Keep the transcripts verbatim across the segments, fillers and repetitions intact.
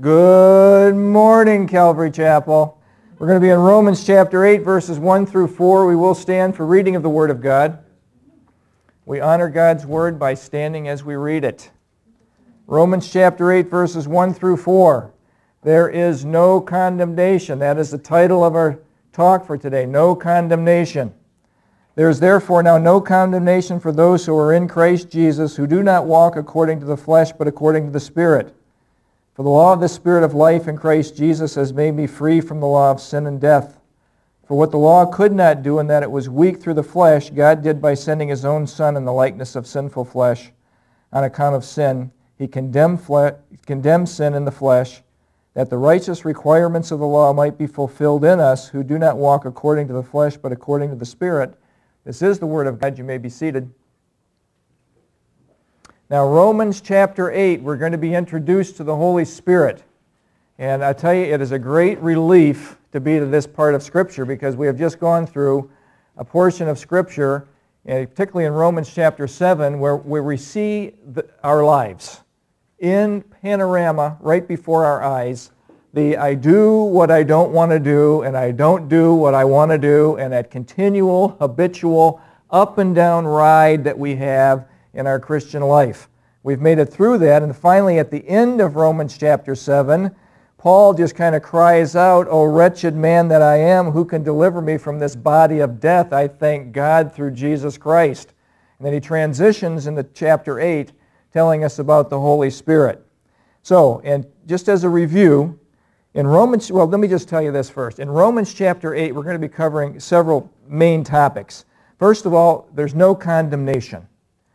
Good morning, Calvary Chapel. We're going to be in Romans chapter eight, verses one through four. We will stand for reading of the Word of God. We honor God's Word by standing as we read it. Romans chapter eight, verses one through four. There is no condemnation. That is the title of our talk for today, no condemnation. There is therefore now no condemnation for those who are in Christ Jesus, who do not walk according to the flesh, but according to the Spirit. For the law of the Spirit of life in Christ Jesus has made me free from the law of sin and death. For what the law could not do, in that it was weak through the flesh, God did by sending His own Son in the likeness of sinful flesh. On account of sin, He condemned, fle- condemned sin in the flesh, that the righteous requirements of the law might be fulfilled in us, who do not walk according to the flesh, but according to the Spirit. This is the Word of God. You may be seated. Now, Romans chapter eight, we're going to be introduced to the Holy Spirit. And I tell you, it is a great relief to be to this part of Scripture, because we have just gone through a portion of Scripture, and particularly in Romans chapter seven, where, where we see the, our lives in panorama right before our eyes. The I do what I don't want to do, and I don't do what I want to do, and that continual, habitual, up and down ride that we have in our Christian life. We've made it through that, and finally at the end of Romans chapter seven, Paul just kind of cries out, "O wretched man that I am, who can deliver me from this body of death? I thank God through Jesus Christ." And then he transitions into chapter eight, telling us about the Holy Spirit. So, and just as a review, in Romans, well, let me just tell you this first. In Romans chapter eight, we're going to be covering several main topics. First of all, there's no condemnation.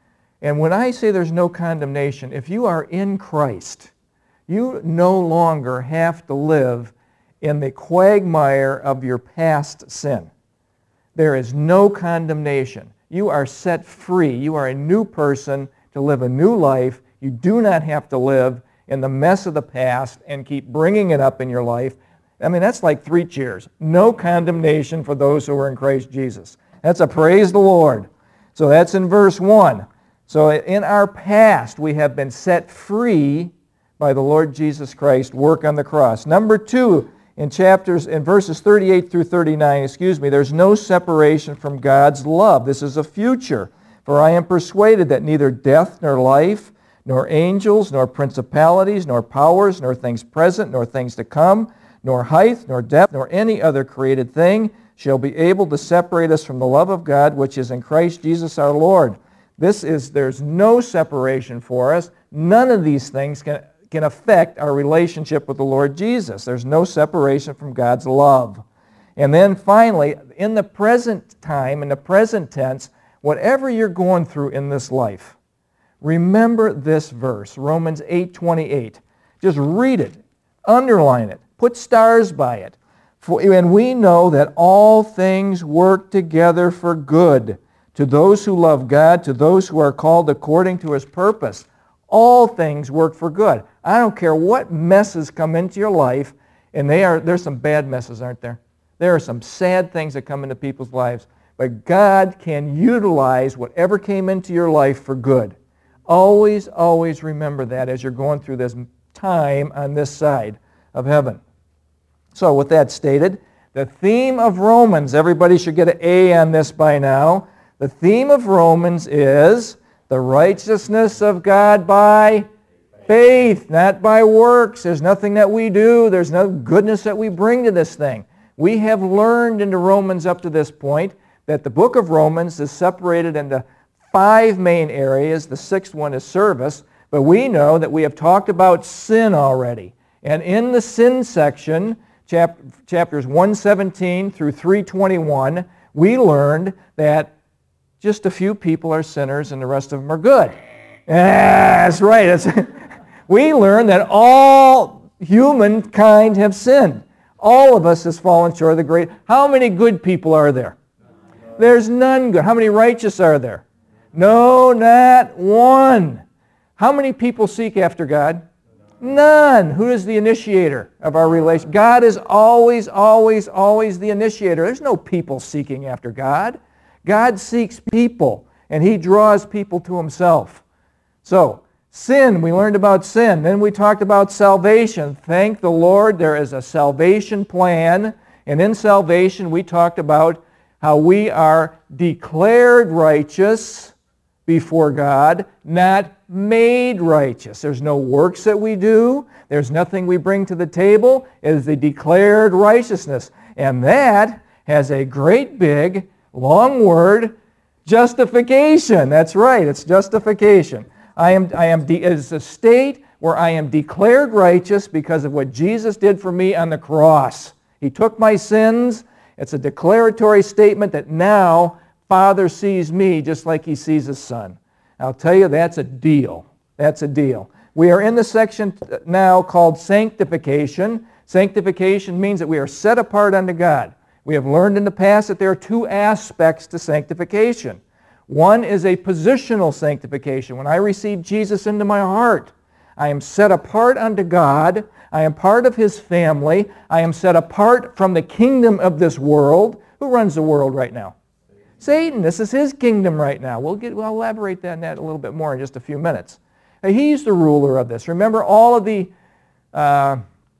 And when I say there's no condemnation, if you are in Christ, you no longer have to live in the quagmire of your past sin. There is no condemnation. You are set free. You are a new person to live a new life. You do not have to live in the mess of the past and keep bringing it up in your life. I mean, that's like three cheers. No condemnation for those who are in Christ Jesus. That's a praise the Lord. So that's in verse one. So in our past, we have been set free by the Lord Jesus Christ's work on the cross. Number two, in chapters, in verses thirty-eight through thirty-nine, excuse me, there's no separation from God's love. This is a future. For I am persuaded that neither death nor life, nor angels, nor principalities, nor powers, nor things present, nor things to come, nor height, nor depth, nor any other created thing shall be able to separate us from the love of God, which is in Christ Jesus our Lord. This is, there's no separation for us. None of these things can, can affect our relationship with the Lord Jesus. There's no separation from God's love. And then finally, in the present time, in the present tense, whatever you're going through in this life, remember this verse, Romans eight twenty-eight. Just read it, underline it, put stars by it. For, and we know that all things work together for good to those who love God, to those who are called according to His purpose. All things work for good. I don't care what messes come into your life, and they are there's some bad messes, aren't there? There are some sad things that come into people's lives, but God can utilize whatever came into your life for good. Always, always remember that as you're going through this time on this side of heaven. So with that stated, the theme of Romans, everybody should get an A on this by now. The theme of Romans is the righteousness of God by faith, not by works. There's nothing that we do. There's no goodness that we bring to this thing. We have learned into Romans up to this point that the book of Romans is separated into five main areas. The sixth one is service. But we know that we have talked about sin already. And in the sin section, chap- chapters one seventeen through three twenty-one, we learned that just a few people are sinners and the rest of them are good. That's right. That's we learned that all humankind have sinned. All of us has fallen short of the great. How many good people are there? There's none good. How many righteous are there? No, not one. How many people seek after God? None. Who is the initiator of our relation? God is always, always, always the initiator. There's no people seeking after God. God seeks people, and He draws people to Himself. So, Sin, we learned about sin. Then we talked about salvation. Thank the Lord, there is a salvation plan. And in salvation, we talked about how we are declared righteous before God, not made righteous. There's no works that we do. There's nothing we bring to the table. It is the declared righteousness. And that has a great big, long word, justification. That's right, it's justification. I am, I am de- it is a state where I am declared righteous because of what Jesus did for me on the cross. He took my sins. It's a declaratory statement that now Father sees me just like He sees His Son. I'll tell you, that's a deal. That's a deal. We are in the section now called sanctification. Sanctification means that we are set apart unto God. We have learned in the past that there are two aspects to sanctification. One is a positional sanctification. When I receive Jesus into my heart, I am set apart unto God. I am part of His family. I am set apart from the kingdom of this world. Who runs the world right now? Satan. This is his kingdom right now. We'll, get, we'll elaborate on that a little bit more in just a few minutes. Now, he's the ruler of this. Remember all of the, uh,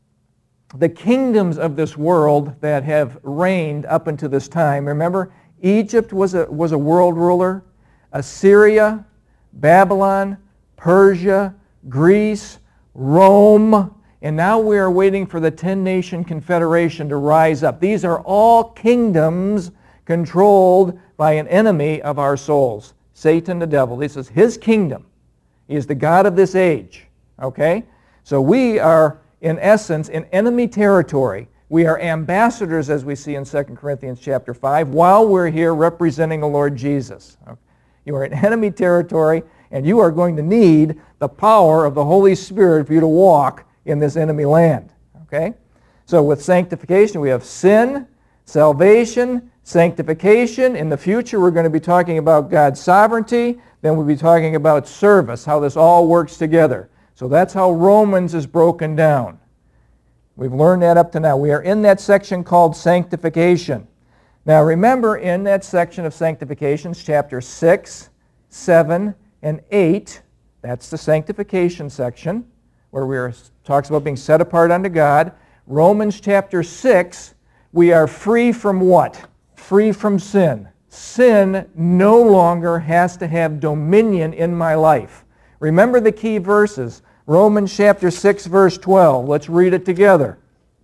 the kingdoms of this world that have reigned up until this time. Remember, Egypt was a, was a world ruler. Assyria, Babylon, Persia, Greece, Rome, and now we are waiting for the ten-nation confederation to rise up. These are all kingdoms controlled by an enemy of our souls, Satan the devil. This is his kingdom. He is the God of this age. Okay? So we are, in essence, in enemy territory. We are ambassadors, as we see in Second Corinthians chapter five, while we're here representing the Lord Jesus. Okay? You are in enemy territory, and you are going to need the power of the Holy Spirit for you to walk in this enemy land. Okay? So with sanctification, we have sin, salvation, sanctification. In the future, we're going to be talking about God's sovereignty. Then we'll be talking about service, how this all works together. So that's how Romans is broken down. We've learned that up to now. We are in that section called sanctification. Now remember, in that section of sanctifications, chapter six, seven, and eight, that's the sanctification section, where we are talks about being set apart unto God. Romans chapter six, we are free from what? Free from sin. Sin no longer has to have dominion in my life. Remember the key verses. Romans chapter six, verse twelve. Let's read it together.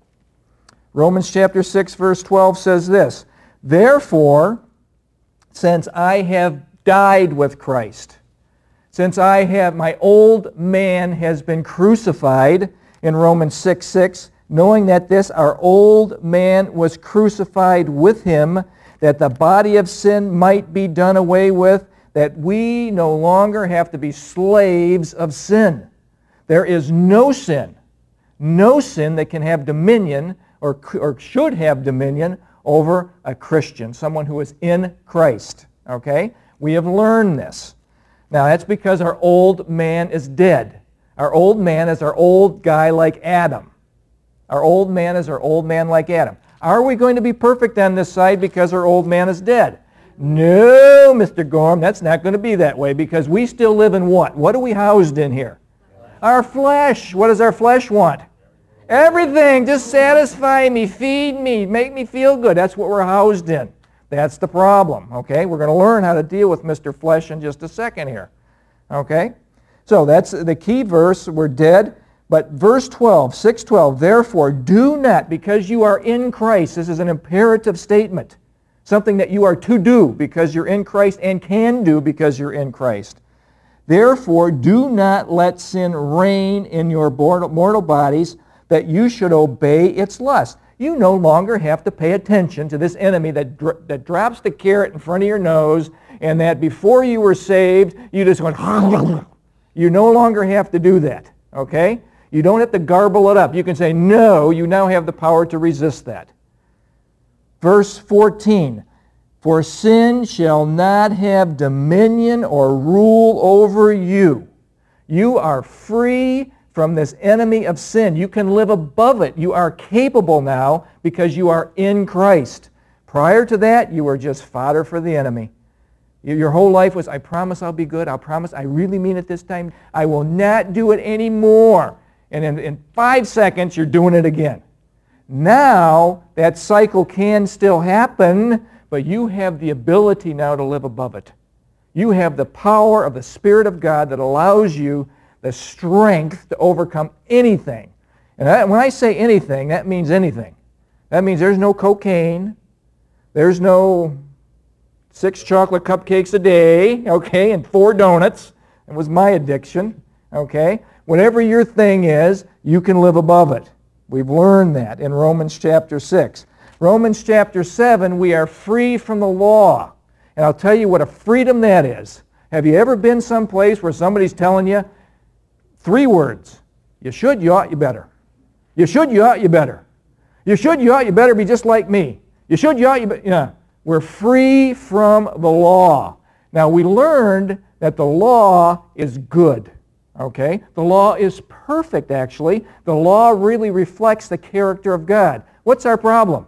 Romans chapter six, verse twelve says this, "Therefore, since I have died with Christ, since I have, my old man has been crucified," in Romans six, six, "knowing that this our old man was crucified with Him, that the body of sin might be done away with, that we no longer have to be slaves of sin." There is no sin, no sin that can have dominion or, or should have dominion over a Christian, someone who is in Christ. Okay? We have learned this. Now that's because our old man is dead. Our old man is our old guy like Adam. Our old man is our old man like Adam. Are we going to be perfect on this side because our old man is dead? No, Mister Gorham, that's not going to be that way, because we still live in what? What are we housed in here? Our flesh. What does our flesh want? Everything. Just satisfy me, feed me, make me feel good. That's what we're housed in. That's the problem. Okay? We're going to learn how to deal with Mister Flesh in just a second here. Okay? So that's the key verse. We're dead. But verse twelve, six twelve, "Therefore do not," because you are in Christ. This is an imperative statement. Something that you are to do because you're in Christ and can do because you're in Christ. "Therefore do not let sin reign in your mortal bodies, that you should obey its lust." You no longer have to pay attention to this enemy that, dro- that drops the carrot in front of your nose, and that before you were saved, you just went, you no longer have to do that. Okay? You don't have to garble it up. You can say, no, you now have the power to resist that. Verse fourteen, "For sin shall not have dominion or rule over you." You are free from this enemy of sin. You can live above it. You are capable now because you are in Christ. Prior to that, you were just fodder for the enemy. Your whole life was, I promise I'll be good. I'll promise I really mean it this time. I will not do it anymore. And in, in five seconds, you're doing it again. Now, that cycle can still happen, but you have the ability now to live above it. You have the power of the Spirit of God that allows you the strength to overcome anything. And I, when I say anything, that means anything. That means there's no cocaine. There's no six chocolate cupcakes a day, okay, and four donuts. It was my addiction, okay. Whatever your thing is, you can live above it. We've learned that in Romans chapter six. Romans chapter seven, we are free from the law. And I'll tell you what a freedom that is. Have you ever been someplace where somebody's telling you three words? You should, you ought, you better. You should, you ought, you better. You should, you ought, you better be just like me. You should, you ought, you better. Yeah. We're free from the law. Now, we learned that the law is good. Okay? The law is perfect, actually. The law really reflects the character of God. What's our problem?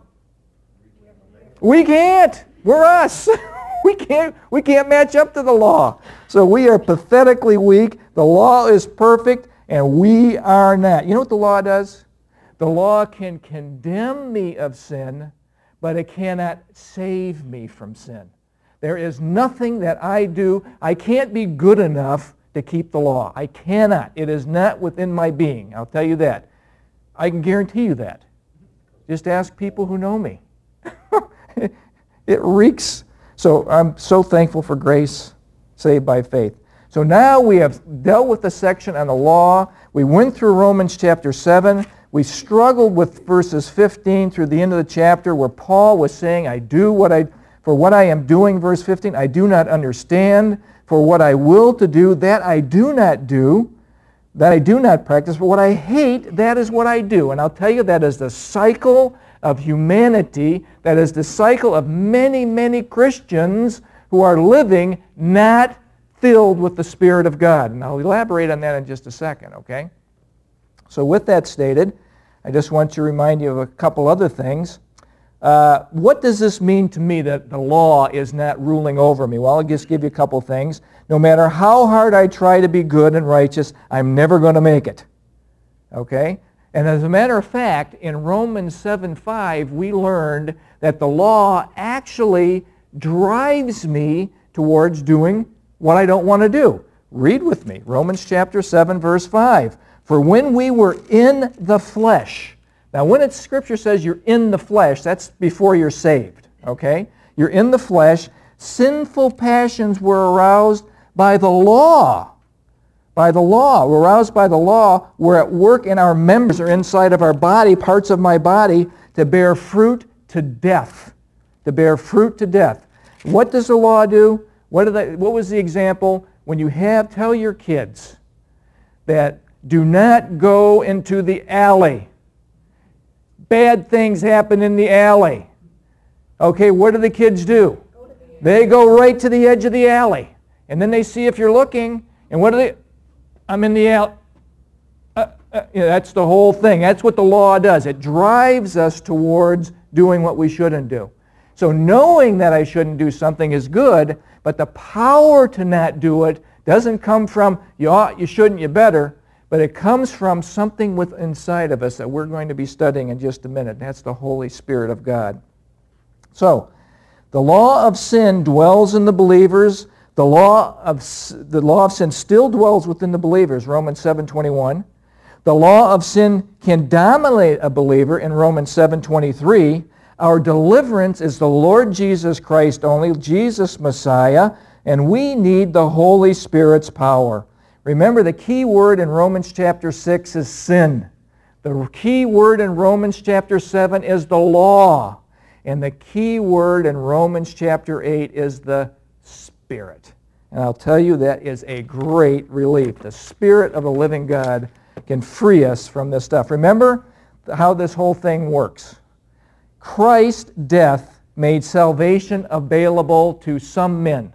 We can't. We're us. We can't, we can't match up to the law. So we are pathetically weak. The law is perfect, and we are not. You know what the law does? The law can condemn me of sin, but it cannot save me from sin. There is nothing that I do. I can't be good enough to keep the law. I cannot. It is not within my being. I'll tell you that. I can guarantee you that. Just ask people who know me. It reeks. So I'm so thankful for grace, saved by faith. So now we have dealt with the section on the law. We went through Romans chapter seven. We struggled with verses fifteen through the end of the chapter where Paul was saying, I do what I, for what I am doing, verse fifteen, I do not understand. For what I will to do, that I do not do. That I do not practice. For what I hate, that is what I do. And I'll tell you, that is the cycle of humanity. That is the cycle of many, many Christians who are living not filled with the Spirit of God. And I'll elaborate on that in just a second, okay? So with that stated, I just want to remind you of a couple other things. Uh, what does this mean to me that the law is not ruling over me? Well, I'll just give you a couple things. No matter how hard I try to be good and righteous, I'm never going to make it. Okay? And as a matter of fact, in Romans seven five, we learned that the law actually drives me towards doing what I don't want to do. Read with me. Romans chapter seven, verse five. For when we were in the flesh. Now, when it's, Scripture says you're in the flesh, that's before you're saved, okay? You're in the flesh. Sinful passions were aroused by the law. By the law. We're aroused by the law. We're at work in our members or inside of our body, parts of my body, to bear fruit to death. To bear fruit to death. What does the law do? What, did I, what was the example? When you have, tell your kids that do not go into the alley. Bad things happen in the alley. Okay, what do the kids do? They go right to the edge of the alley. And then they see if you're looking, and what do they? I'm in the alley. Uh, uh, you know, that's the whole thing. That's what the law does. It drives us towards doing what we shouldn't do. So knowing that I shouldn't do something is good, but the power to not do it doesn't come from you ought, you shouldn't, you better. But it comes from something within inside of us that we're going to be studying in just a minute. And that's the Holy Spirit of God. So, the law of sin dwells in the believers. The law of, the law of sin still dwells within the believers, Romans seven twenty-one. The law of sin can dominate a believer in Romans seven twenty-three. Our deliverance is the Lord Jesus Christ only, Jesus Messiah, and we need the Holy Spirit's power. Remember, the key word in Romans chapter six is sin. The key word in Romans chapter seven is the law. And the key word in Romans chapter eight is the Spirit. And I'll tell you, that is a great relief. The Spirit of the living God can free us from this stuff. Remember how this whole thing works. Christ's death made salvation available to some men.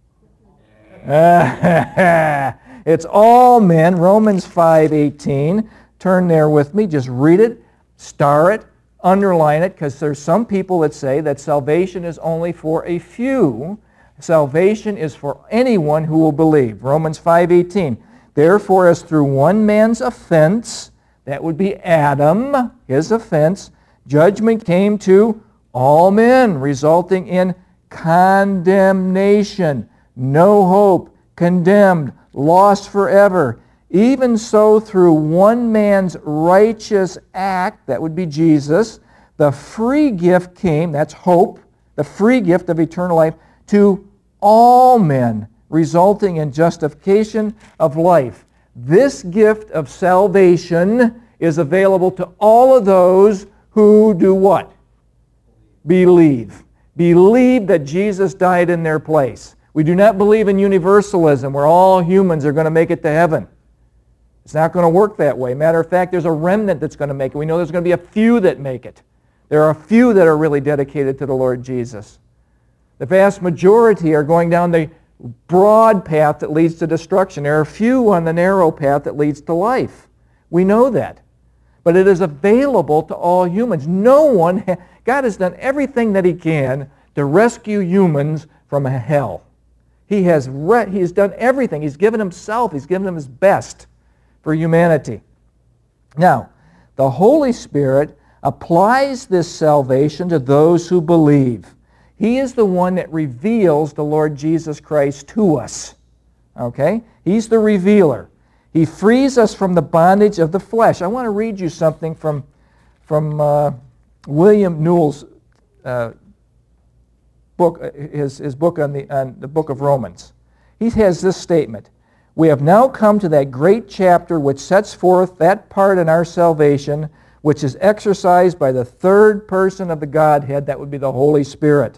It's all men. Romans five eighteen. Turn there with me. Just read it, star it, underline it, because there's some people that say that salvation is only for a few. salvation is for anyone who will believe. Romans five eighteen. Therefore, as through one man's offense, that would be Adam, his offense, judgment came to all men, resulting in condemnation. No hope, condemned, lost forever. Even so, through one man's righteous act, that would be Jesus, the free gift came, that's hope, the free gift of eternal life, to all men, resulting in justification of life. This gift of salvation is available to all of those who do what? Believe. Believe that Jesus died in their place. We do not believe in universalism where all humans are going to make it to heaven. It's not going to work that way. Matter of fact, there's a remnant that's going to make it. We know there's going to be a few that make it. There are a few that are really dedicated to the Lord Jesus. The vast majority are going down the broad path that leads to destruction. There are a few on the narrow path that leads to life. We know that. But it is available to all humans. No one, ha- God has done everything that He can to rescue humans from a hell. He has, re- he has done everything. He's given Himself. He's given Him His best for humanity. Now, the Holy Spirit applies this salvation to those who believe. He is the one that reveals the Lord Jesus Christ to us. Okay? He's the revealer. He frees us from the bondage of the flesh. I want to read you something from, from uh, William Newell's uh, book, his, his book on the, on the book of Romans. He has this statement. We have now come to that great chapter which sets forth that part in our salvation which is exercised by the third person of the Godhead, that would be the Holy Spirit.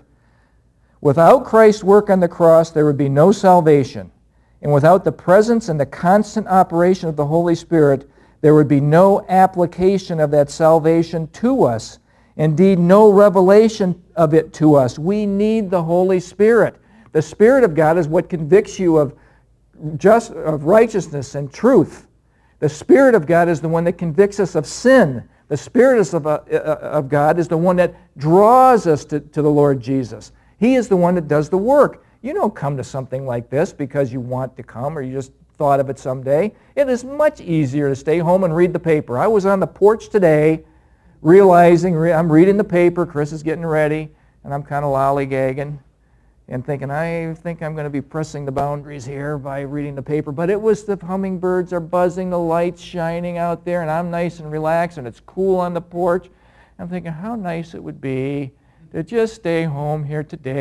Without Christ's work on the cross, there would be no salvation. And without the presence and the constant operation of the Holy Spirit, there would be no application of that salvation to us. Indeed, no revelation of it to us. We need the Holy Spirit. The Spirit of God is what convicts you of, just, of righteousness and truth. The Spirit of God is the one that convicts us of sin. The Spirit of, uh, of God is the one that draws us to, to the Lord Jesus. He is the one that does the work. You don't come to something like this because you want to come or you just thought of it someday. It is much easier to stay home and read the paper. I was on the porch today realizing re- I'm reading the paper, Chris is getting ready, and I'm kind of lollygagging and thinking, I think I'm going to be pressing the boundaries here by reading the paper. But it was the hummingbirds are buzzing, the lights shining out there, and I'm nice and relaxed, and it's cool on the porch. I'm thinking how nice it would be to just stay home here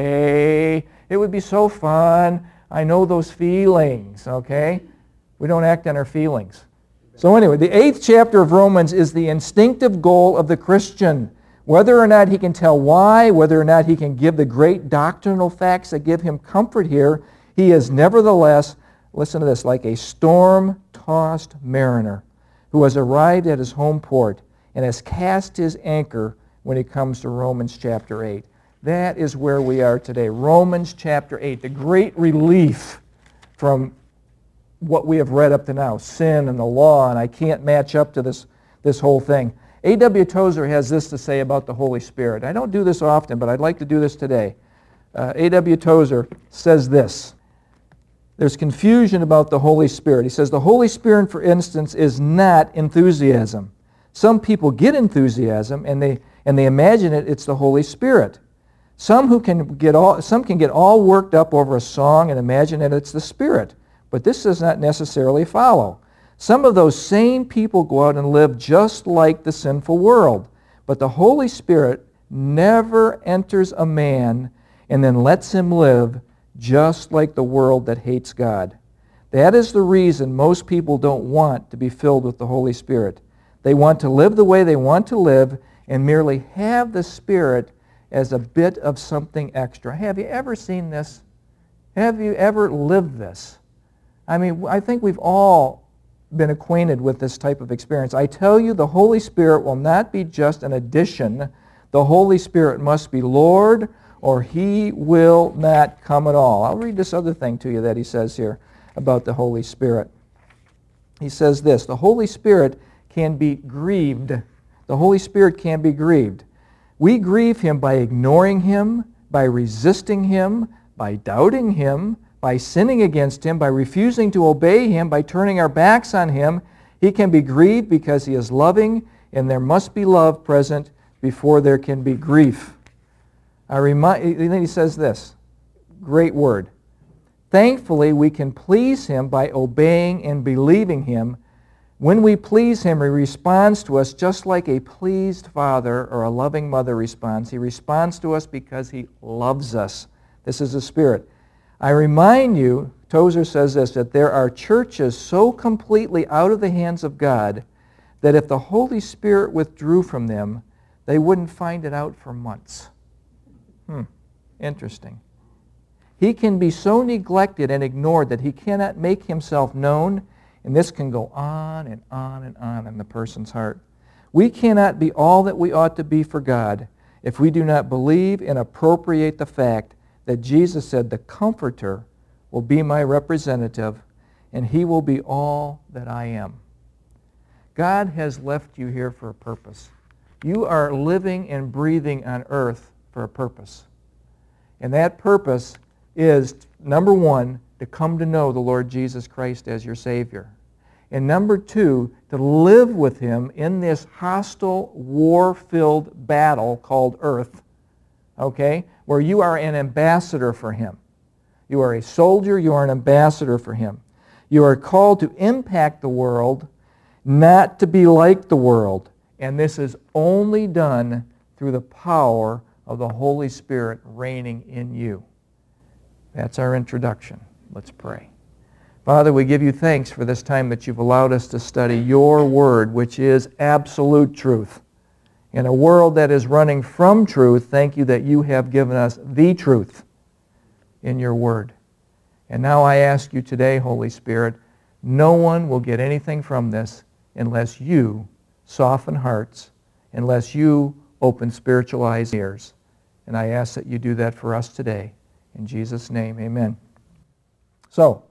today. It would be so fun. I know those feelings, okay? We don't act on our feelings. So anyway, the eighth chapter of Romans is the instinctive goal of the Christian. Whether or not he can tell why, whether or not he can give the great doctrinal facts that give him comfort here, he is nevertheless, listen to this, like a storm-tossed mariner who has arrived at his home port and has cast his anchor when he comes to Romans chapter eight. That is where we are today. Romans chapter eight, the great relief from what we have read up to now, sin and the law, and I can't match up to this, this whole thing. A W Tozer has this to say about the Holy Spirit. I don't do this often, but I'd like to do this today. Uh, A W Tozer says this. There's confusion about the Holy Spirit. He says the Holy Spirit, for instance, is not enthusiasm. Some people get enthusiasm and they and they imagine it, it's the Holy Spirit. Some who can get all some can get all worked up over a song and imagine that it's the Spirit. But this does not necessarily follow. Some of those same people go out and live just like the sinful world. But the Holy Spirit never enters a man and then lets him live just like the world that hates God. That is the reason most people don't want to be filled with the Holy Spirit. They want to live the way they want to live and merely have the Spirit as a bit of something extra. Have you ever seen this? Have you ever lived this? I mean, I think we've all been acquainted with this type of experience. I tell you, the Holy Spirit will not be just an addition. The Holy Spirit must be Lord, or He will not come at all. I'll read this other thing to you that he says here about the Holy Spirit. He says this, the Holy Spirit can be grieved. The Holy Spirit can be grieved. We grieve Him by ignoring Him, by resisting Him, by doubting Him, by sinning against Him, by refusing to obey Him, by turning our backs on Him, He can be grieved because He is loving, and there must be love present before there can be grief. I remind, then he says this, great word. Thankfully, we can please Him by obeying and believing Him. When we please Him, He responds to us just like a pleased father or a loving mother responds. He responds to us because He loves us. This is the Spirit. I remind you, Tozer says this, that there are churches so completely out of the hands of God that if the Holy Spirit withdrew from them, they wouldn't find it out for months. Hmm, interesting. He can be so neglected and ignored that He cannot make Himself known, and this can go on and on and on in the person's heart. We cannot be all that we ought to be for God if we do not believe and appropriate the fact that Jesus said, the Comforter will be my representative, and He will be all that I am. God has left you here for a purpose. You are living and breathing on earth for a purpose. And that purpose is, number one, to come to know the Lord Jesus Christ as your Savior. And number two, to live with Him in this hostile, war-filled battle called earth, okay, where you are an ambassador for Him. You are a soldier, you are an ambassador for Him. You are called to impact the world, not to be like the world. And this is only done through the power of the Holy Spirit reigning in you. That's our introduction. Let's pray. Father, we give You thanks for this time that You've allowed us to study Your Word, which is absolute truth. In a world that is running from truth, thank You that You have given us the truth in Your Word. And now I ask You today, Holy Spirit, no one will get anything from this unless You soften hearts, unless You open spiritual eyes and ears. And I ask that You do that for us today. In Jesus' name, amen. So,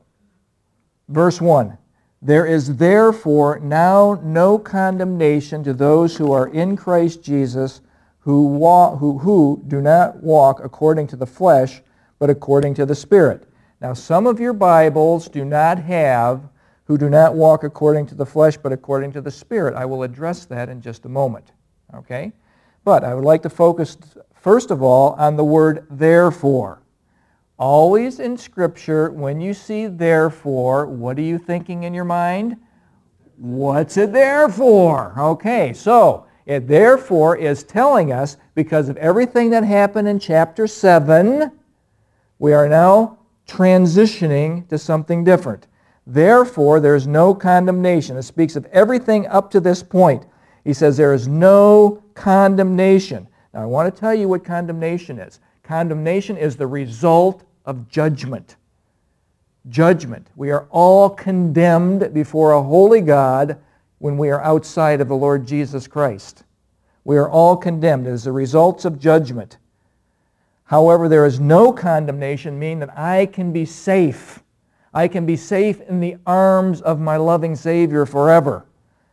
verse one. There is therefore now no condemnation to those who are in Christ Jesus, who, walk, who, who do not walk according to the flesh, but according to the Spirit. Now, some of your Bibles do not have, who do not walk according to the flesh, but according to the Spirit. I will address that in just a moment. Okay? But I would like to focus, first of all, on the word therefore. Always in Scripture, when you see therefore, what are you thinking in your mind? What's it there for? Okay, so it therefore is telling us, because of everything that happened in chapter seven, we are now transitioning to something different. Therefore, there is no condemnation. It speaks of everything up to this point. He says there is no condemnation. Now, I want to tell you what condemnation is. Condemnation is the result of judgment. Judgment. We are all condemned before a holy God when we are outside of the Lord Jesus Christ. We are all condemned as the results of judgment. However, there is no condemnation, meaning that I can be safe. I can be safe in the arms of my loving Savior forever.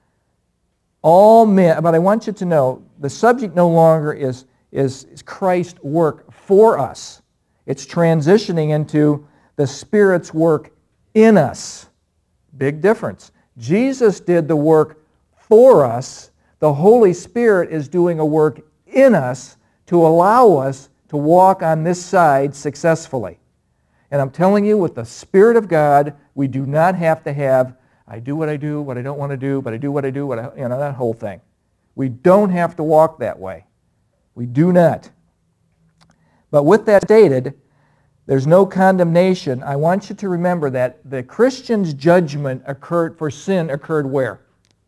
All men, but I want you to know, the subject no longer is, is, is Christ's work for us. It's transitioning into the Spirit's work in us. Big difference. Jesus did the work for us. The Holy Spirit is doing a work in us to allow us to walk on this side successfully. And I'm telling you, with the Spirit of God, we do not have to have, I do what I do, what I don't want to do, but I do what I do, what I, you know, that whole thing. We don't have to walk that way. We do not. But with that stated, there's no condemnation. I want you to remember that the Christian's judgment occurred for sin occurred where?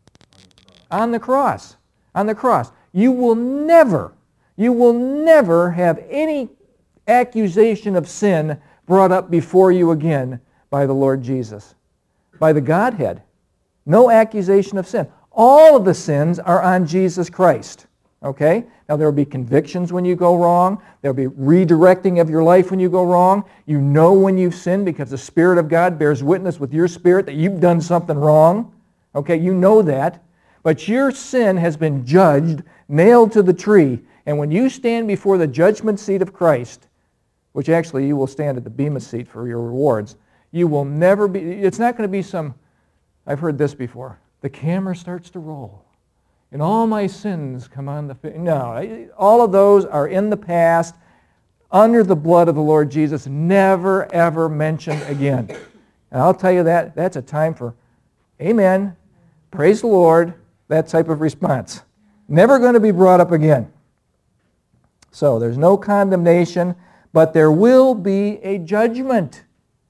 On the cross. On the cross. You will never, you will never have any accusation of sin brought up before you again by the Lord Jesus, by the Godhead. No accusation of sin. All of the sins are on Jesus Christ. Okay? Now there will be convictions when you go wrong. There will be redirecting of your life when you go wrong. You know when you've sinned because the Spirit of God bears witness with your spirit that you've done something wrong. Okay? You know that. But your sin has been judged, nailed to the tree. And when you stand before the judgment seat of Christ, which actually you will stand at the Bema seat for your rewards. You will never be, it's not going to be some, I've heard this before, the camera starts to roll and all my sins come on the face. No, all of those are in the past, under the blood of the Lord Jesus, never ever mentioned again. And I'll tell you that, that's a time for amen, praise the Lord, that type of response. Never going to be brought up again. So there's no condemnation, but there will be a judgment.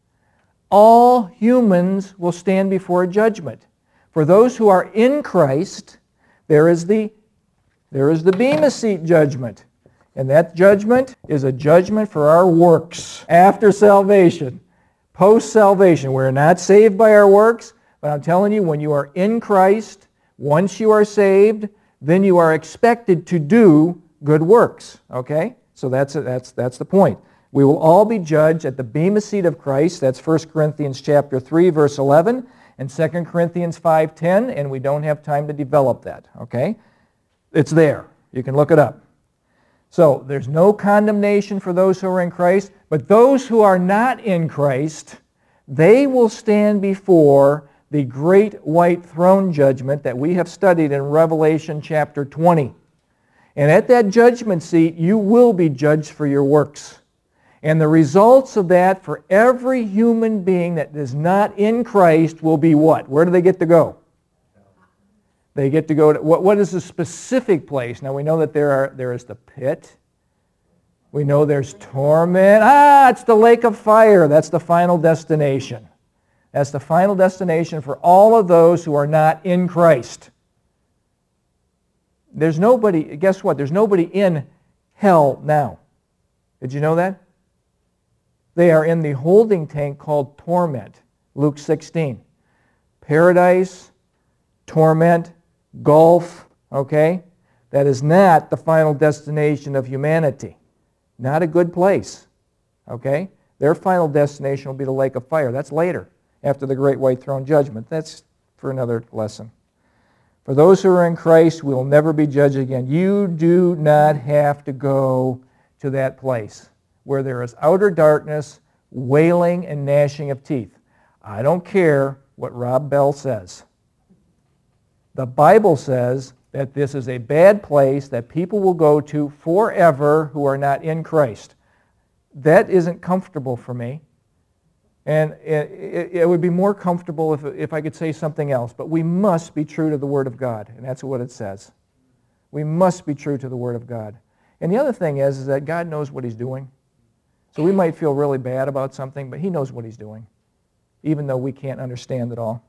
All humans will stand before a judgment. For those who are in Christ, there is the, there is the Bema seat judgment. And that judgment is a judgment for our works after salvation, post-salvation. We're not saved by our works, but I'm telling you, when you are in Christ, once you are saved, then you are expected to do good works. Okay? So that's, that's, that's the point. We will all be judged at the Bema seat of Christ. That's First Corinthians chapter three, verse eleven, and Second Corinthians five ten, and we don't have time to develop that. Okay? It's there. You can look it up. So there's no condemnation for those who are in Christ, but those who are not in Christ, they will stand before the great white throne judgment that we have studied in Revelation chapter twenty. And at that judgment seat, you will be judged for your works. And the results of that for every human being that is not in Christ will be what? Where do they get to go? They get to go to, what, what is the specific place? Now we know that there are there is the pit. We know there's torment. Ah, it's the lake of fire. That's the final destination. That's the final destination for all of those who are not in Christ. There's nobody, guess what? There's nobody in hell now. Did you know that? They are in the holding tank called torment, Luke sixteen. Paradise, torment, gulf, okay? That is not the final destination of humanity. Not a good place, okay? Their final destination will be the lake of fire. That's later, after the great white throne judgment. That's for another lesson. For those who are in Christ, we will never be judged again. You do not have to go to that place where there is outer darkness, wailing and gnashing of teeth. I don't care what Rob Bell says. The Bible says that this is a bad place that people will go to forever who are not in Christ. That isn't comfortable for me. And it, it, it would be more comfortable if, if I could say something else. But we must be true to the Word of God, and that's what it says. We must be true to the Word of God. And the other thing is, is that God knows what He's doing. So we might feel really bad about something, but He knows what He's doing, even though we can't understand it all.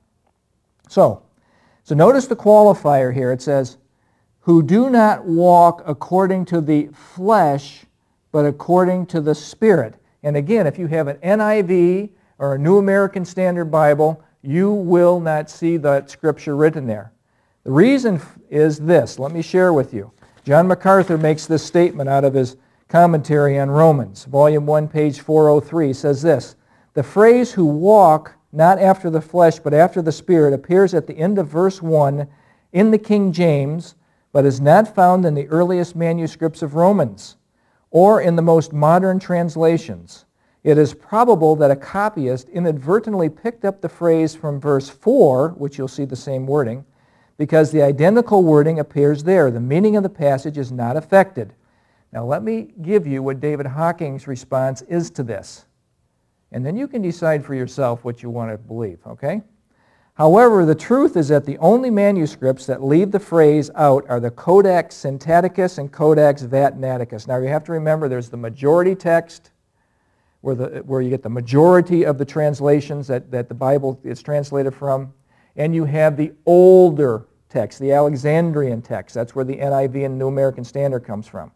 So, so notice the qualifier here. It says, who do not walk according to the flesh, but according to the Spirit. And again, if you have an N I V or a New American Standard Bible, you will not see that scripture written there. The reason is this. Let me share with you. John MacArthur makes this statement out of his commentary on Romans. Volume one, page four oh three says this. The phrase who walk not after the flesh but after the Spirit appears at the end of verse one in the King James, but is not found in the earliest manuscripts of Romans or in the most modern translations. It is probable that a copyist inadvertently picked up the phrase from verse four, which you'll see the same wording, because the identical wording appears there. The meaning of the passage is not affected. Now let me give you what David Hawking's response is to this. And then you can decide for yourself what you want to believe, okay? However, the truth is that the only manuscripts that leave the phrase out are the Codex Sinaiticus and Codex Vaticanicus. Now you have to remember there's the majority text, where, the, where you get the majority of the translations that, that the Bible is translated from, and you have the older text, the Alexandrian text. That's where the N I V and New American Standard comes from.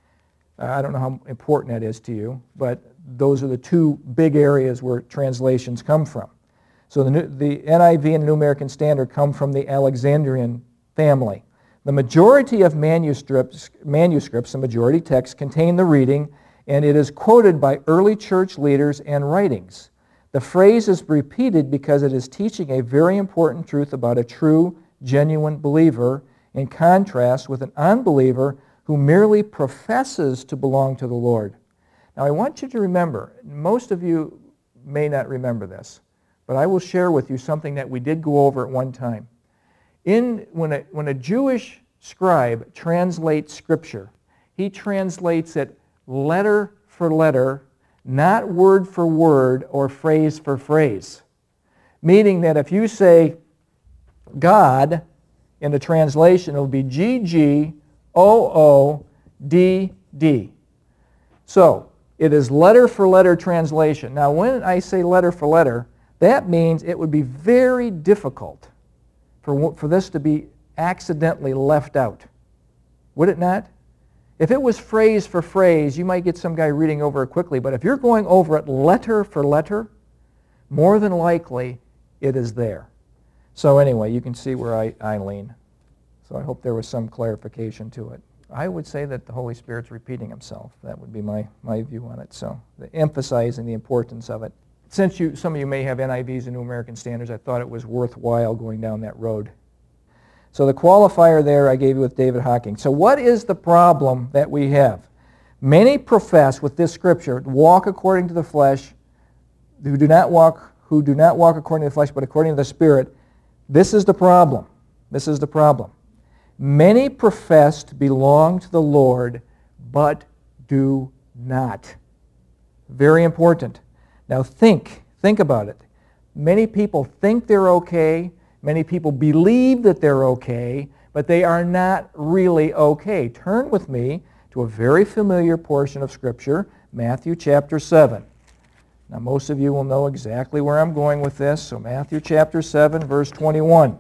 Uh, I don't know how important that is to you, but those are the two big areas where translations come from. So the, the N I V and New American Standard come from the Alexandrian family. The majority of manuscripts, manuscripts, the majority texts, contain the reading, and it is quoted by early church leaders and writings. The phrase is repeated because it is teaching a very important truth about a true, genuine believer, in contrast with an unbeliever who merely professes to belong to the Lord. Now I want you to remember, most of you may not remember this, but I will share with you something that we did go over at one time. In, when, a, when a Jewish scribe translates Scripture, he translates it letter for letter, not word for word or phrase for phrase. Meaning that if you say God in the translation, it will be G G O O D D. So, it is letter for letter translation. Now, when I say letter for letter, that means it would be very difficult for, for this to be accidentally left out. Would it not? If it was phrase for phrase, you might get some guy reading over it quickly, but if you're going over it letter for letter, more than likely it is there. So anyway, you can see where I, I lean. So I hope there was some clarification to it. I would say that the Holy Spirit's repeating himself. That would be my, my view on it. So the emphasizing the importance of it. Since you, some of you may have N I Vs and New American Standards, I thought it was worthwhile going down that road. So the qualifier there I gave you with David Hocking. So what is the problem that we have? Many profess with this scripture, walk according to the flesh, who do not walk, who do not walk according to the flesh, but according to the Spirit. This is the problem. This is the problem. Many profess to belong to the Lord, but do not. Very important. Now think, think about it. Many people think they're okay. Many people believe that they're okay, but they are not really okay. Turn with me to a very familiar portion of Scripture, Matthew chapter seven. Now most of you will know exactly where I'm going with this, so Matthew chapter seven, verse twenty-one.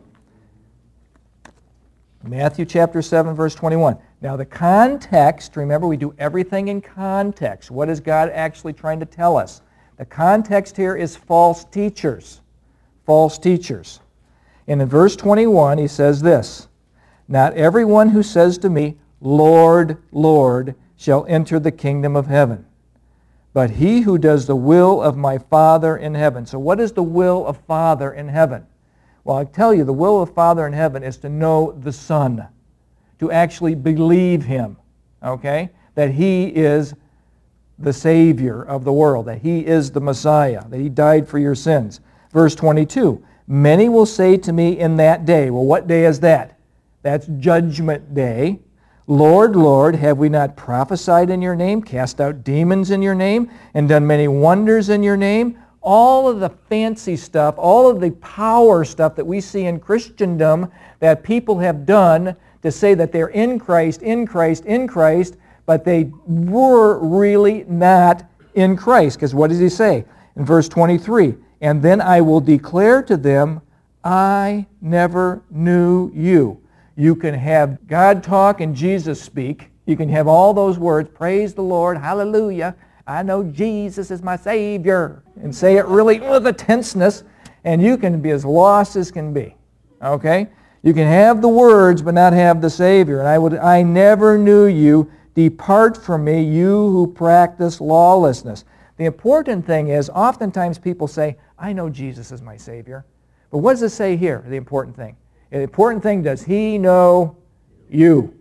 Matthew chapter seven, verse twenty-one. Now the context, remember we do everything in context. What is God actually trying to tell us? The context here is false teachers. False teachers. And in verse twenty-one he says this, "Not everyone who says to me, 'Lord, Lord,' shall enter the kingdom of heaven, but he who does the will of my Father in heaven." So what is the will of Father in heaven? Well, I tell you, the will of Father in heaven is to know the Son, to actually believe Him, okay? That He is the Savior of the world, that He is the Messiah, that He died for your sins. Verse twenty-two, "Many will say to me in that day," well, what day is that? That's Judgment Day. "Lord, Lord, have we not prophesied in your name, cast out demons in your name, and done many wonders in your name?" All of the fancy stuff, all of the power stuff that we see in Christendom that people have done to say that they're in Christ, in Christ, in Christ, but they were really not in Christ. Because what does he say? In verse twenty-three, "And then I will declare to them, I never knew you." You can have God talk and Jesus speak. You can have all those words, praise the Lord, hallelujah, I know Jesus is my Savior, and say it really with a tenseness, and you can be as lost as can be. Okay? You can have the words but not have the Savior. And I would, I never knew you. Depart from me, you who practice lawlessness. The important thing is, oftentimes people say, I know Jesus is my Savior. But what does it say here, the important thing? The important thing, does He know you?